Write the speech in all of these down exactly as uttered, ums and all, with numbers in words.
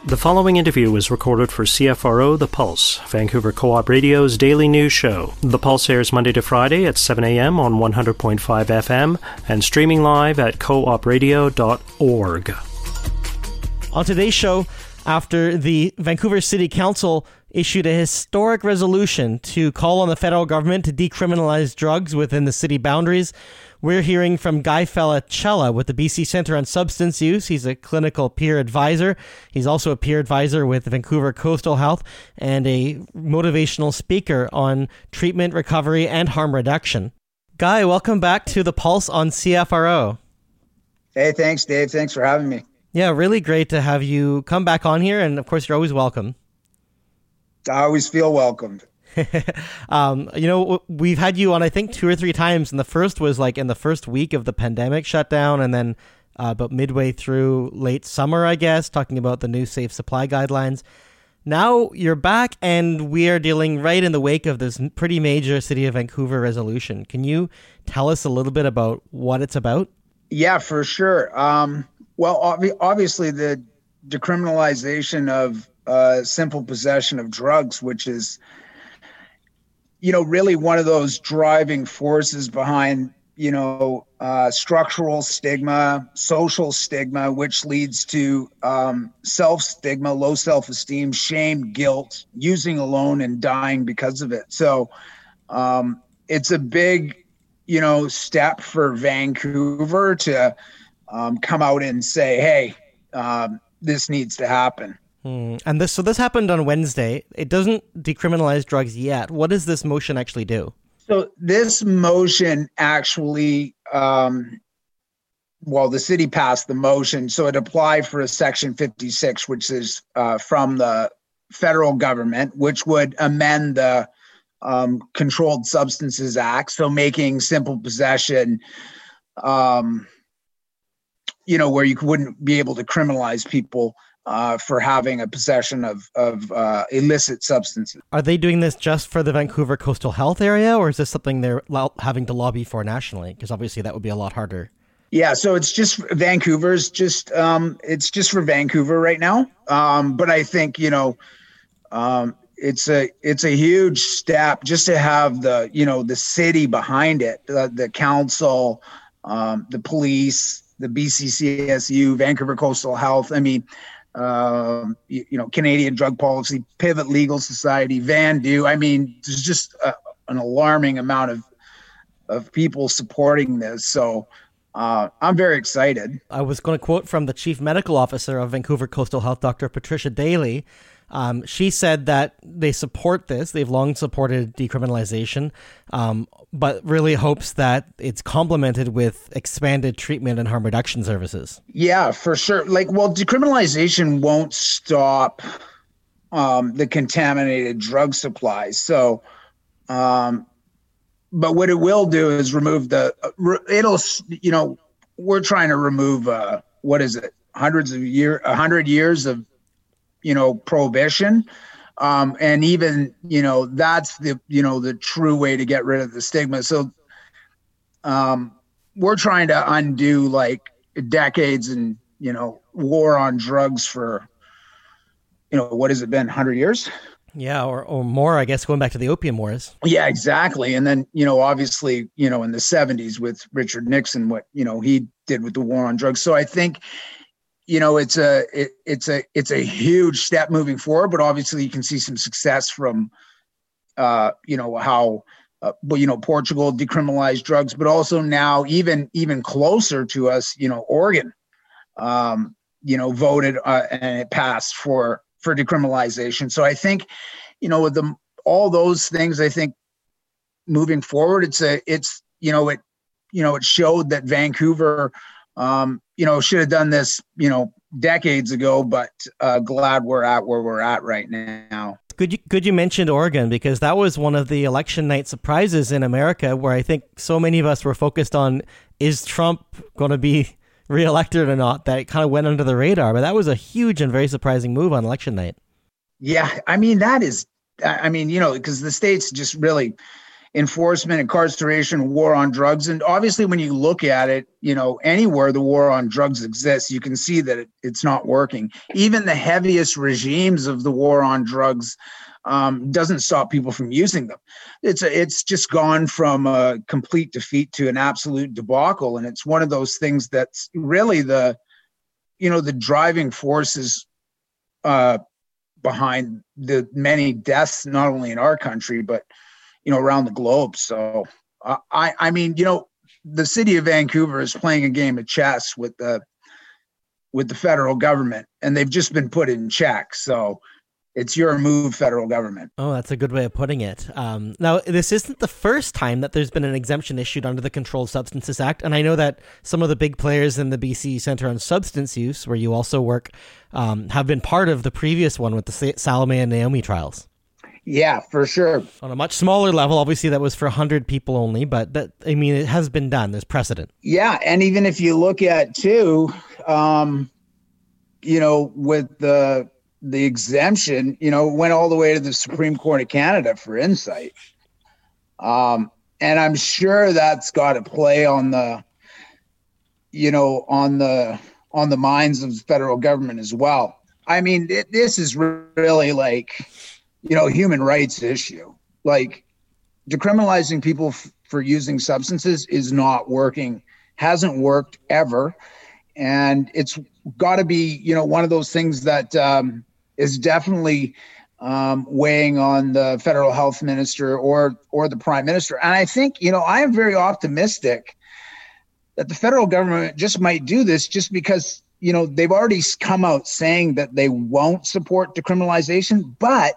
The following interview was recorded for C F R O The Pulse, Vancouver Co-op Radio's daily news show. The Pulse airs Monday to Friday at seven a.m. on one hundred point five F M and streaming live at co op radio dot org. On today's show, after the Vancouver City Council issued a historic resolution to call on the federal government to decriminalize drugs within the city boundaries, we're hearing from Guy Felicella with the B C Centre on Substance Use. He's a clinical peer advisor. He's also a peer advisor with Vancouver Coastal Health and a motivational speaker on treatment, recovery, and harm reduction. Guy, welcome back to The Pulse on C F R O. Hey, thanks, Dave. Thanks for having me. Yeah, really great to have you come back on here, and of course, you're always welcome. I always feel welcomed. um, you know, we've had you on, I think, two or three times, and the first was like in the first week of the pandemic shutdown, and then uh, about midway through late summer, I guess, talking about the new safe supply guidelines. Now you're back, and we are dealing right in the wake of this pretty major City of Vancouver resolution. Can you tell us a little bit about what it's about? Yeah, for sure. Um, well, ob- obviously, the decriminalization of uh, simple possession of drugs, which is, you know, really one of those driving forces behind, you know, uh, structural stigma, social stigma, which leads to um, self-stigma, low self-esteem, shame, guilt, using alone and dying because of it. So um, it's a big, you know, step for Vancouver to um, come out and say, hey, um, this needs to happen. Hmm. And this, so this happened on Wednesday. It doesn't decriminalize drugs yet. What does this motion actually do? So this motion actually, um, well, the city passed the motion. So it applied for a Section fifty-six, which is uh, from the federal government, which would amend the um, Controlled Substances Act. So making simple possession, um, you know, where you wouldn't be able to criminalize people Uh, for having a possession of, of uh, illicit substances. Are they doing this just for the Vancouver Coastal Health area, or is this something they're lo- having to lobby for nationally? Because obviously that would be a lot harder. Yeah, so it's just Vancouver's just um, it's just for Vancouver right now. Um, but I think, you know, um, it's a it's a huge step just to have the, you know, the city behind it, the, the council, um, the police, the B C C S U, Vancouver Coastal Health. I mean, Um, you, you know, Canadian Drug Policy, Pivot Legal Society, VANDU. I mean, there's just a, an alarming amount of of people supporting this. So uh, I'm very excited. I was going to quote from the Chief Medical Officer of Vancouver Coastal Health, Doctor Patricia Daly. Um, she said that they support this. They've long supported decriminalization, um, but really hopes that it's complemented with expanded treatment and harm reduction services. Yeah, for sure. Like, well, decriminalization won't stop um, the contaminated drug supply. So, um, but what it will do is remove the, it'll, you know, we're trying to remove, uh, what is it, hundreds of years, a hundred years of, you know, prohibition. Um, and even, you know, that's the, you know, the true way to get rid of the stigma. So um, we're trying to undo like decades and, you know, war on drugs for, you know, what has it been, one hundred years? Yeah, or, or more, I guess, going back to the opium wars. Yeah, exactly. And then, you know, obviously, you know, in the seventies with Richard Nixon, what, you know, he did with the war on drugs. So I think, you know, it's a it, it's a it's a huge step moving forward, but obviously you can see some success from, uh, you know, how, uh, well, you know, Portugal decriminalized drugs, but also now even even closer to us, you know, Oregon, um, you know, voted uh, and it passed for for decriminalization. So I think, you know, with the all those things, I think moving forward, it's a it's you know it you know it showed that Vancouver. Um, you know, should have done this, you know, decades ago, but uh, glad we're at where we're at right now. Good you, good you mentioned Oregon, because that was one of the election night surprises in America, where I think so many of us were focused on, is Trump going to be reelected or not, that it kind of went under the radar. But that was a huge and very surprising move on election night. Yeah, I mean, that is, I mean, you know, because the state's just really, enforcement, incarceration, war on drugs. And obviously, when you look at it, you know, anywhere the war on drugs exists, you can see that it, it's not working. Even the heaviest regimes of the war on drugs um, doesn't stop people from using them. It's a, it's just gone from a complete defeat to an absolute debacle. And it's one of those things that's really the, you know, the driving forces uh, behind the many deaths, not only in our country, but you know, around the globe. So uh, I, I mean, you know, the city of Vancouver is playing a game of chess with the, with the federal government, and they've just been put in check. So it's your move, federal government. Oh, that's a good way of putting it. Um, now, this isn't the first time that there's been an exemption issued under the Controlled Substances Act. And I know that some of the big players in the B C Centre on Substance Use, where you also work, um, have been part of the previous one with the Salome and Naomi trials. Yeah, for sure. On a much smaller level, obviously that was for one hundred people only, but that, I mean, it has been done. There's precedent. Yeah, and even if you look at, too, um, you know, with the the exemption, you know, went all the way to the Supreme Court of Canada for insight. Um, and I'm sure that's got to play on the, you know, on the on the minds of the federal government as well. I mean, it, this is really like, you know, human rights issue. Like, decriminalizing people f- for using substances is not working, hasn't worked ever. And it's got to be, you know, one of those things that um, is definitely um, weighing on the federal health minister or or the prime minister. And I think, you know, I am very optimistic that the federal government just might do this just because, you know, they've already come out saying that they won't support decriminalization, but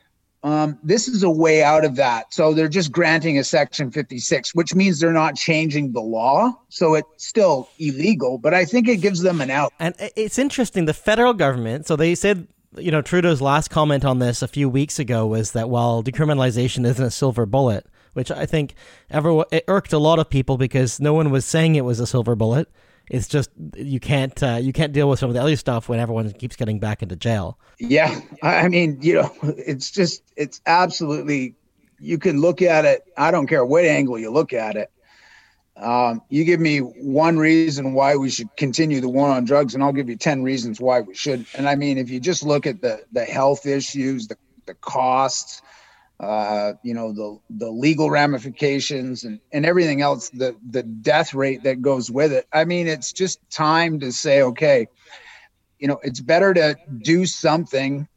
Um, this is a way out of that. So they're just granting a Section fifty-six, which means they're not changing the law. So it's still illegal, but I think it gives them an out. And it's interesting, the federal government, so they said, you know, Trudeau's last comment on this a few weeks ago was that while decriminalization isn't a silver bullet, which I think ever it irked a lot of people because no one was saying it was a silver bullet. It's just you can't uh, you can't deal with some of the other stuff when everyone keeps getting back into jail. Yeah, I mean, you know, it's just it's absolutely, you can look at it. I don't care what angle you look at it. Um, you give me one reason why we should continue the war on drugs, and I'll give you ten reasons why we should. And I mean, if you just look at the the health issues, the the costs, uh, you know, the the legal ramifications and, and everything else, the the death rate that goes with it. I mean, it's just time to say, okay, you know, it's better to do something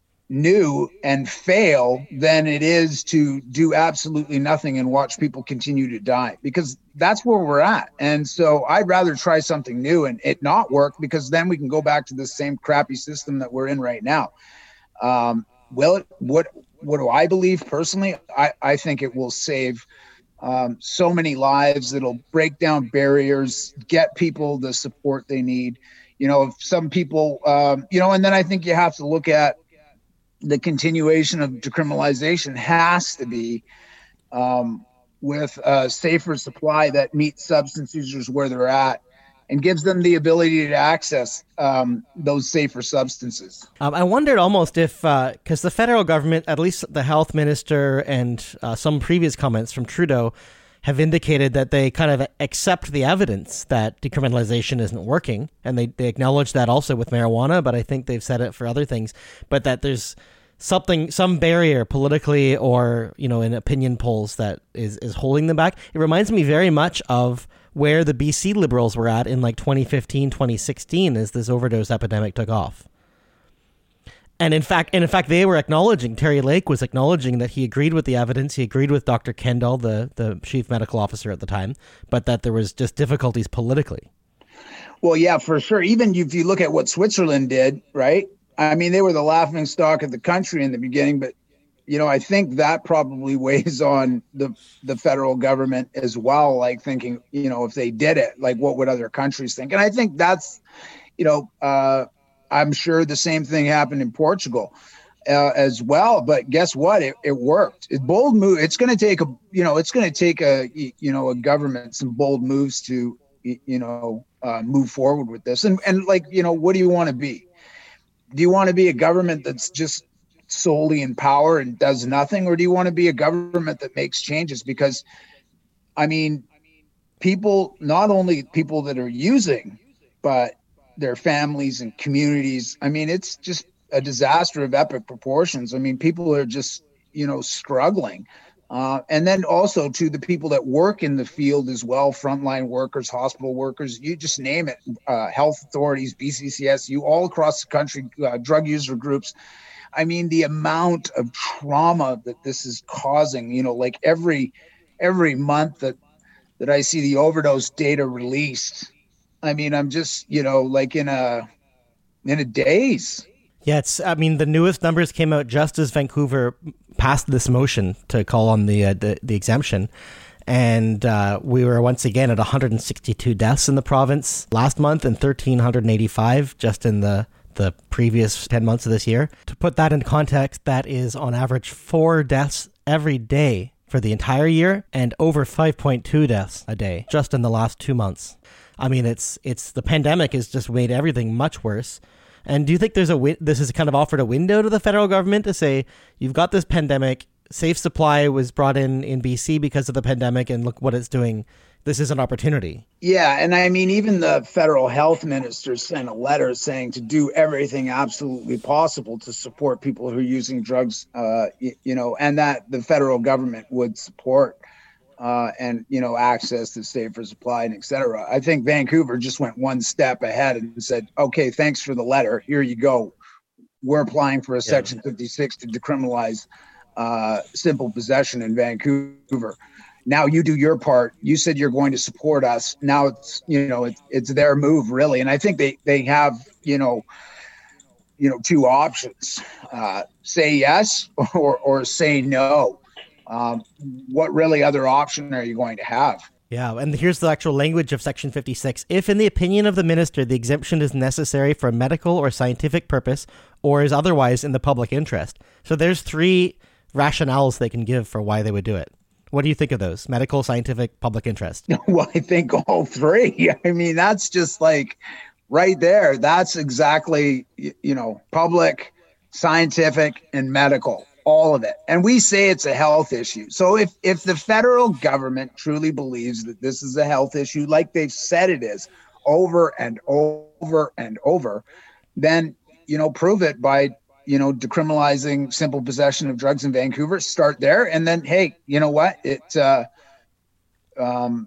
new and fail than it is to do absolutely nothing and watch people continue to die, because that's where we're at. And so I'd rather try something new and it not work, because then we can go back to the same crappy system that we're in right now. Um, will it, what, what do I believe personally? I, I think it will save um, so many lives. It'll break down barriers, get people the support they need. You know, if some people, um, you know, and then I think you have to look at the continuation of decriminalization has to be um, with a safer supply that meets substance users where they're at and gives them the ability to access um, those safer substances. Um, I wondered almost if, because uh, the federal government, at least the health minister and uh, some previous comments from Trudeau, have indicated that they kind of accept the evidence that decriminalization isn't working. And they, they acknowledge that also with marijuana, but I think they've said it for other things. But that there's something, some barrier politically or, you know, in opinion polls that is, is holding them back. It reminds me very much of where the B C Liberals were at in like twenty fifteen, twenty sixteen as this overdose epidemic took off. And in fact, and in fact, they were acknowledging, Terry Lake was acknowledging that he agreed with the evidence. He agreed with Doctor Kendall, the, the chief medical officer at the time, but that there was just difficulties politically. Well, yeah, for sure. Even if you look at what Switzerland did, right? I mean, they were the laughing stock of the country in the beginning, but, you know, I think that probably weighs on the the federal government as well, like thinking, you know, if they did it, like what would other countries think? And I think that's, you know, uh, I'm sure the same thing happened in Portugal uh, as well. But guess what? It, it worked. It bold move. It's going to take a, you know, it's going to take a, you know, a government, some bold moves to, you know, uh, move forward with this. And, and like, you know, what do you want to be? Do you want to be a government that's just solely in power and does nothing? Or do you want to be a government that makes changes? Because, I mean, people, not only people that are using, but their families and communities. I mean, it's just a disaster of epic proportions. I mean, people are just, you know, struggling. Uh, and then also to the people that work in the field as well, frontline workers, hospital workers, you just name it, uh, health authorities, B C C S, you all across the country, uh, drug user groups. I mean, the amount of trauma that this is causing, you know, like every every month that that I see the overdose data released, I mean, I'm just, you know, like in a in a daze. Yeah, it's, I mean, the newest numbers came out just as Vancouver passed this motion to call on the uh, the, the exemption. And uh, we were once again at one hundred sixty-two deaths in the province last month and one thousand three hundred eighty-five just in the, the previous ten months of this year. To put that in context, that is on average four deaths every day for the entire year and over five point two deaths a day just in the last two months. I mean, it's it's the pandemic has just made everything much worse. And do you think there's a wi- this has kind of offered a window to the federal government to say, you've got this pandemic, Safe Supply was brought in in B C because of the pandemic, and look what it's doing. This is an opportunity. Yeah, and I mean, even the federal health minister sent a letter saying to do everything absolutely possible to support people who are using drugs, uh, you, you know, and that the federal government would support Uh, and, you know, access to safer supply and et cetera. I think Vancouver just went one step ahead and said, okay, thanks for the letter. Here you go. We're applying for a yeah. Section fifty-six to decriminalize uh, simple possession in Vancouver. Now you do your part. You said you're going to support us. Now it's, you know, it's, it's their move really. And I think they, they have, you know, you know, two options, uh, say yes or, or say no. Um, what really other option are you going to have? Yeah, and here's the actual language of Section fifty-six. If, in the opinion of the minister, the exemption is necessary for a medical or scientific purpose or is otherwise in the public interest. So there's three rationales they can give for why they would do it. What do you think of those? Medical, scientific, public interest? Well, I think all three. I mean, that's just like right there. That's exactly, you know, public, scientific, and medical. All of it. And we say it's a health issue. So if, if the federal government truly believes that this is a health issue, like they've said it is over and over and over, then, you know, prove it by, you know, decriminalizing simple possession of drugs in Vancouver, start there. And then, hey, you know what? It, uh, um,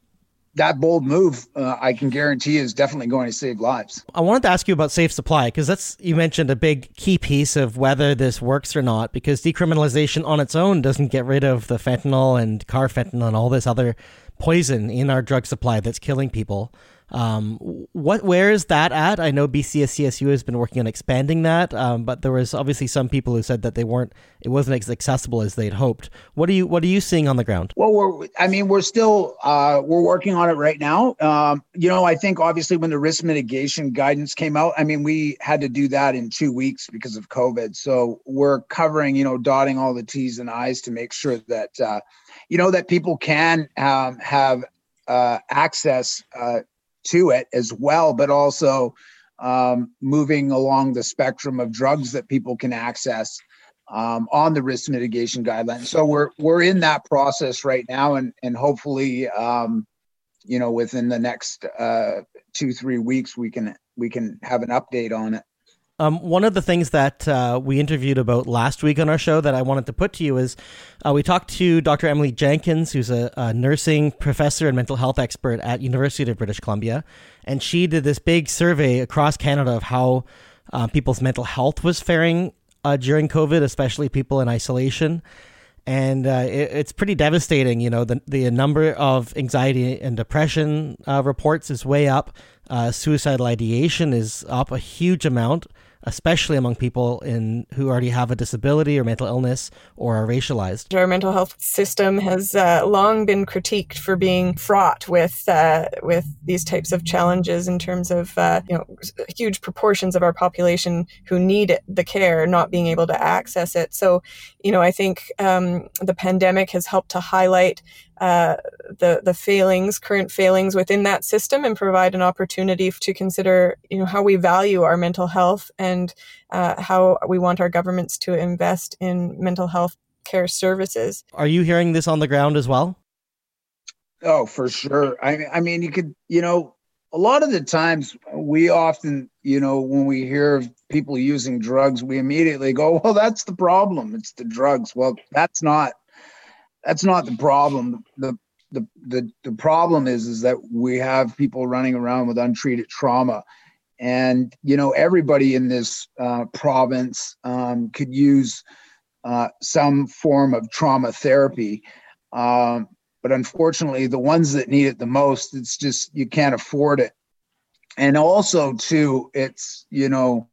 that bold move, uh, I can guarantee, is definitely going to save lives. I wanted to ask you about Safe Supply, because that's, you mentioned a big key piece of whether this works or not, because decriminalization on its own doesn't get rid of the fentanyl and carfentanil and all this other poison in our drug supply that's killing people. Um, what, where is that at? I know B C S C S U has been working on expanding that, um, but there was obviously some people who said that they weren't, it wasn't as accessible as they'd hoped. What are you, what are you seeing on the ground? Well, we're, I mean, we're still, uh, we're working on it right now. Um, you know, I think obviously when the risk mitigation guidance came out, I mean, we had to do that in two weeks because of COVID. So we're covering, you know, dotting all the T's and I's to make sure that, uh, you know, that people can, um, have, uh, access, uh, to it as well, but also um, moving along the spectrum of drugs that people can access um, on the risk mitigation guidelines. So we're we're in that process right now, and and hopefully, um, you know, within the next uh, two three weeks, we can we can have an update on it. Um, one of the things that uh, we interviewed about last week on our show that I wanted to put to you is uh, we talked to Doctor Emily Jenkins, who's a, a nursing professor and mental health expert at University of British Columbia. And she did this big survey across Canada of how uh, people's mental health was faring uh, during COVID, especially people in isolation. And uh, it, it's pretty devastating. You know, the, the number of anxiety and depression uh, reports is way up. Uh, suicidal ideation is up a huge amount, especially among people in who already have a disability or mental illness or are racialized. Our mental health system has uh, long been critiqued for being fraught with uh, with these types of challenges in terms of uh, you know huge proportions of our population who need it, the care not being able to access it. So, you know, I think um, the pandemic has helped to highlight uh, the the failings, current failings within that system, and provide an opportunity to consider, you know, how we value our mental health and uh, how we want our governments to invest in mental health care services. Are you hearing this on the ground as well? Oh, for sure. I, I mean, you could, you know, a lot of the times we often, you know, when we hear of people using drugs, we immediately go, well, that's the problem. It's the drugs. Well, that's not, that's not the problem. The, the, the, the problem is, is that we have people running around with untreated trauma. And, you know, everybody in this uh, province um, could use uh, some form of trauma therapy. Um, But unfortunately, the ones that need it the most, it's just, you can't afford it. And also, too, it's, you know,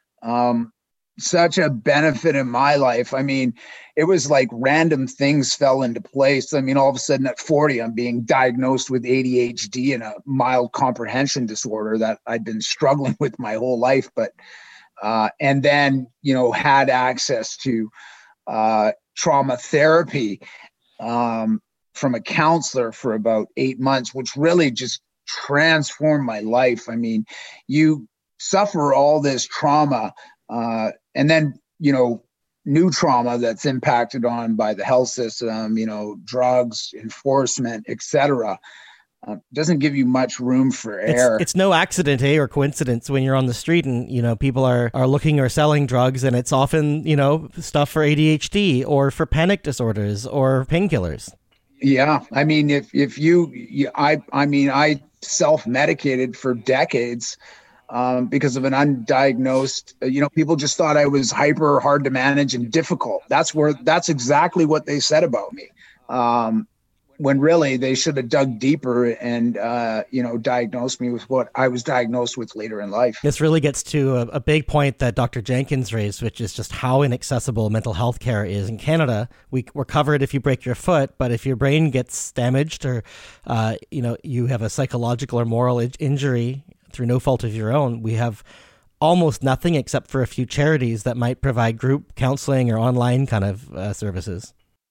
um, such a benefit in my life. I mean, it was like random things fell into place. I mean, all of a sudden at forty, I'm being diagnosed with A D H D and a mild comprehension disorder that I'd been struggling with my whole life. But, uh, and then, you know, had access to uh, trauma therapy. Um, from a counselor for about eight months, which really just transformed my life. I mean, you suffer all this trauma uh, and then, you know, new trauma that's impacted on by the health system, you know, drugs, enforcement, et cetera. Uh, doesn't give you much room for error. It's, it's no accident, eh, or coincidence when you're on the street and, you know, people are, are looking or selling drugs, and it's often, you know, stuff for A D H D or for panic disorders or painkillers. Yeah. I mean, if, if you, you I, I mean, I self-medicated for decades um, because of an undiagnosed, you know, people just thought I was hyper, hard to manage and difficult. That's where, that's exactly what they said about me. Um, when really they should have dug deeper and, uh, you know, diagnosed me with what I was diagnosed with later in life. This really gets to a, a big point that Doctor Jenkins raised, which is just how inaccessible mental health care is. In Canada, we, we're covered if you break your foot, but if your brain gets damaged or, uh, you know, you have a psychological or moral in- injury through no fault of your own, we have almost nothing except for a few charities that might provide group counseling or online kind of uh, services.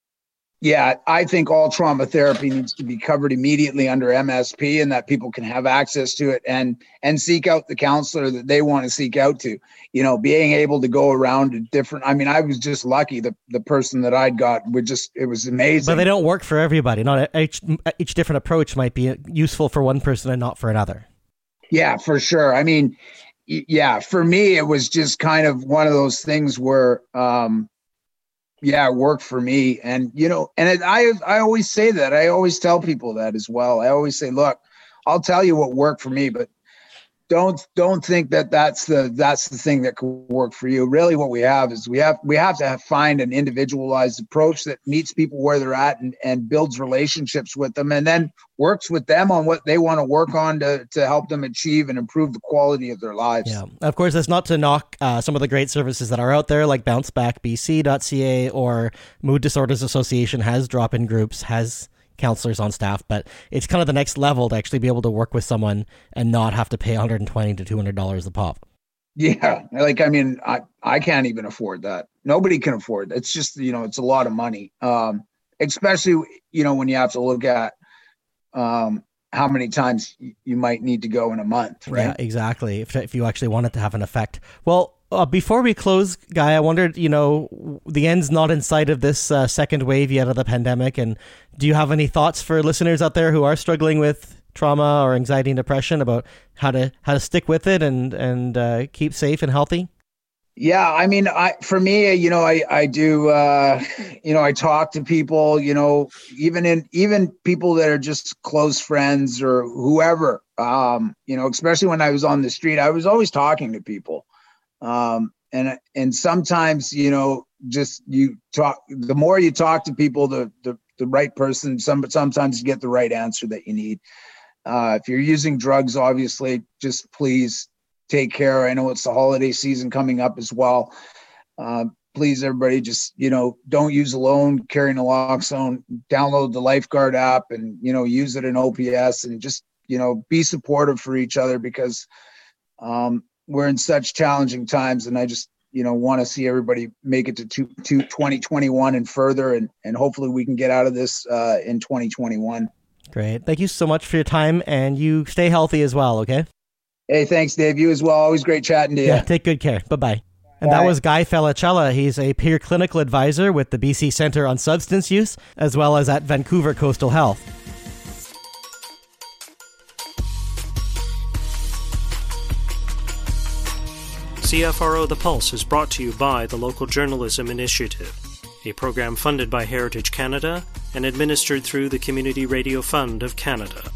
Yeah, I think all trauma therapy needs to be covered immediately under M S P, and that people can have access to it and and seek out the counselor that they want to seek out to. You know, being able to go around to different, I mean, I was just lucky. The the person that I'd got would just, it was amazing. But they don't work for everybody. Not each, each different approach might be useful for one person and not for another. Yeah, for sure. I mean, yeah, for me, it was just kind of one of those things where, um, yeah, it worked for me. And, you know, and it, I, I always say that. I always tell people that as well. I always say, look, I'll tell you what worked for me, but don't, don't think that that's the, that's the thing that could work for you. Really what we have is we have, we have to have, find an individualized approach that meets people where they're at and, and builds relationships with them, and then works with them on what they want to work on to, to help them achieve and improve the quality of their lives. Yeah. Of course, that's not to knock uh, some of the great services that are out there, like bounce back b c dot c a or Mood Disorders Association has drop-in groups, has counselors on staff, but it's kind of the next level to actually be able to work with someone and not have to pay one hundred twenty to two hundred dollars a pop. Yeah. Like, I mean, I, I can't even afford that. Nobody can afford that. It's just, you know, it's a lot of money. Um, especially, you know, when you have to look at um, how many times you might need to go in a month, right? Yeah, exactly. If, if you actually want it to have an effect. Well, Uh, before we close, Guy, I wondered, you know, the end's not in sight of this uh, second wave yet of the pandemic. And do you have any thoughts for listeners out there who are struggling with trauma or anxiety and depression about how to how to stick with it and and uh, keep safe and healthy? Yeah, I mean, I for me, you know, I I do, uh, you know, I talk to people, you know, even in even people that are just close friends or whoever, um, you know, especially when I was on the street, I was always talking to people. Um, and, and sometimes, you know, just you talk, the more you talk to people, the, the, the right person, some, sometimes you get the right answer that you need. Uh, if you're using drugs, obviously, just please take care. I know it's the holiday season coming up as well. Uh, please, everybody, just, you know, don't use alone, carry naloxone, download the Lifeguard app and, you know, use it in O P S and just, you know, be supportive for each other because, um, we're in such challenging times. And I just, you know, want to see everybody make it to, two, to twenty twenty-one and further, and, and hopefully we can get out of this uh, in twenty twenty-one. Great. Thank you so much for your time, and you stay healthy as well, okay? Hey, thanks, Dave. You as well. Always great chatting to you. Yeah, take good care. Bye-bye. And that was Guy Felicella. He's a peer clinical advisor with the B C Centre on Substance Use, as well as at Vancouver Coastal Health. C F R O The Pulse is brought to you by the Local Journalism Initiative, a program funded by Heritage Canada and administered through the Community Radio Fund of Canada.